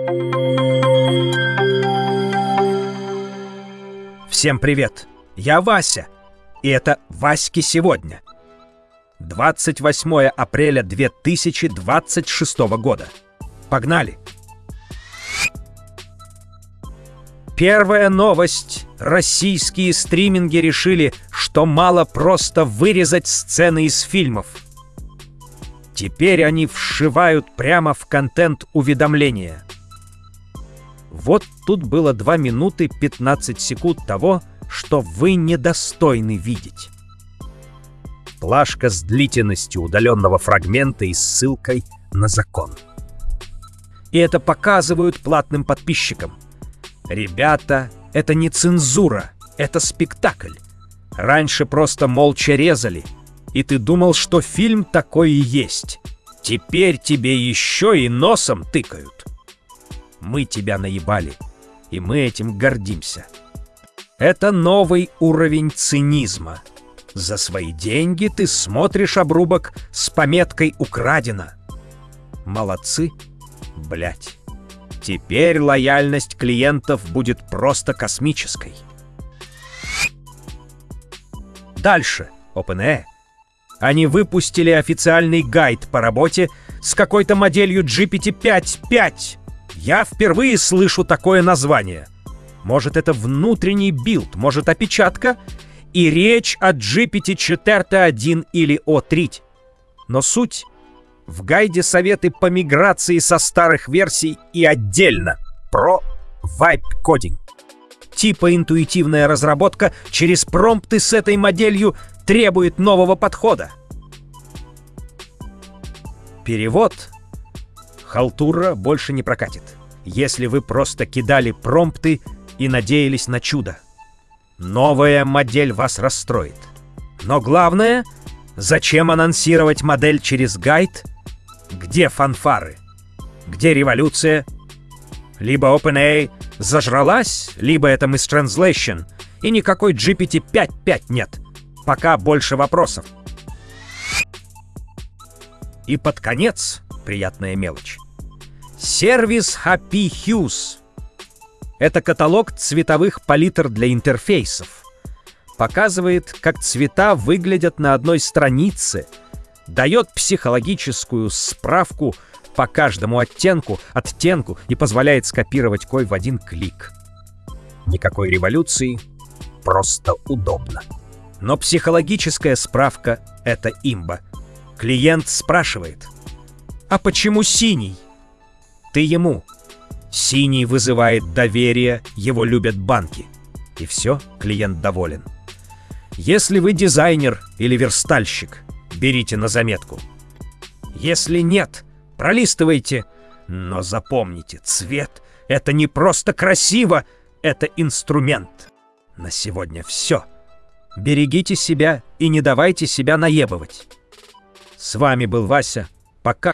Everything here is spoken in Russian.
Всем привет! Я Вася, и это «Васьки сегодня». 28 апреля 2026 года. Погнали! Первая новость. Российские стриминги решили, что мало просто вырезать сцены из фильмов. Теперь они вшивают прямо в контент уведомления. Вот тут было 2 минуты 15 секунд того, что вы недостойны видеть. Плашка с длительностью удаленного фрагмента и ссылкой на закон. И это показывают платным подписчикам. Ребята, это не цензура, это спектакль. Раньше просто молча резали, и ты думал, что фильм такой и есть. Теперь тебе еще и носом тыкают. Мы тебя наебали, и мы этим гордимся. Это новый уровень цинизма. За свои деньги ты смотришь обрубок с пометкой «Украдено». Молодцы, блять. Теперь лояльность клиентов будет просто космической. Дальше. OpenAI. Они выпустили официальный гайд по работе с какой-то моделью GPT-5.5. Я впервые слышу такое название. Может, это внутренний билд, может, опечатка, и речь о GPT-4.1 или O3. Но суть: в гайде советы по миграции со старых версий и отдельно про вайп-кодинг. Типа интуитивная разработка через промпты с этой моделью требует нового подхода. Перевод. Халтура больше не прокатит, если вы просто кидали промпты и надеялись на чудо. Новая модель вас расстроит. Но главное, зачем анонсировать модель через гайд? Где фанфары? Где революция? Либо OpenAI зажралась, либо это mistranslation, и никакой GPT-5.5 нет. Пока больше вопросов. И под конец, приятная мелочь. Сервис Happy Hues. Это каталог цветовых палитр для интерфейсов. Показывает, как цвета выглядят на одной странице, дает психологическую справку по каждому оттенку и позволяет скопировать кой в один клик. Никакой революции, просто удобно. Но психологическая справка — это имба. Клиент спрашивает: «А почему синий?» Ты ему: «Синий вызывает доверие, его любят банки». И все, клиент доволен. Если вы дизайнер или верстальщик, берите на заметку. Если нет, пролистывайте. Но запомните, цвет — это не просто красиво, это инструмент. На сегодня все. Берегите себя и не давайте себя наебывать. С вами был Вася. Пока.